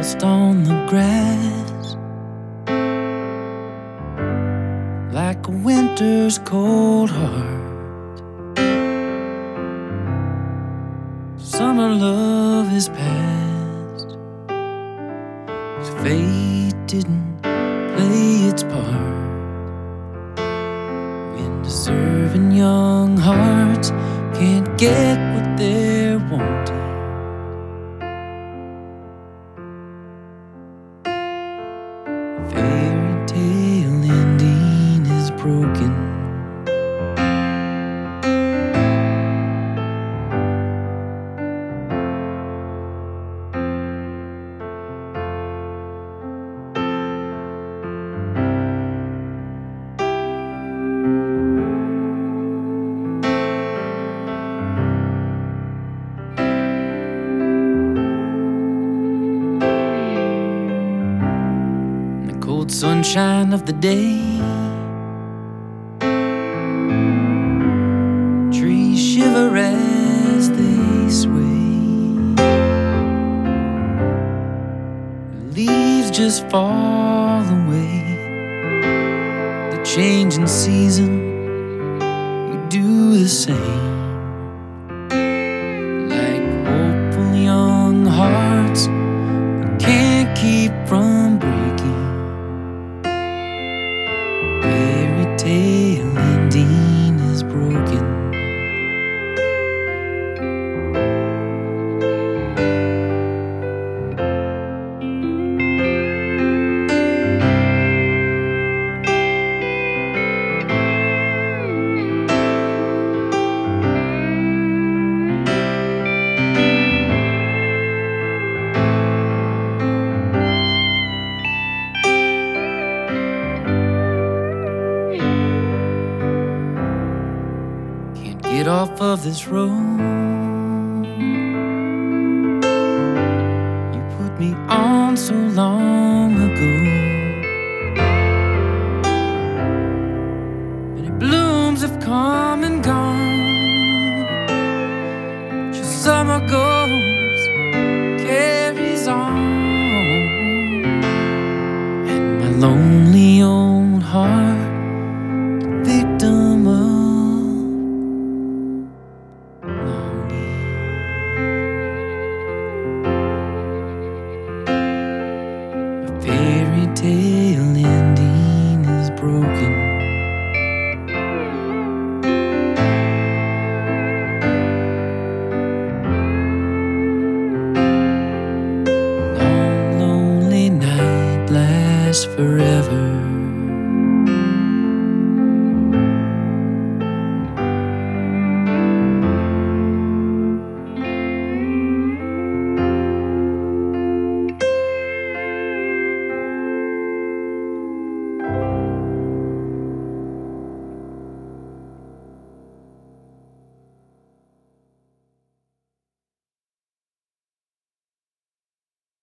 lost on the grass, like a winter's cold heart. Summer love is past, 'cause fate didn't play its part in deserving young hearts can't get what they're wanting. Fairy tale ending is broken. Cold sunshine of the day, trees shiver as they sway, leaves just fall away. The changing season, you do the same, like hopeful young hearts that can't keep from breaking. Fairy tale ending is broken. Get off of this road you put me on so long ago. Many blooms have come and gone, just summer goes, carries on, and my lonely old heart, victim of fairy tale ending is broken. Long lonely night lasts forever.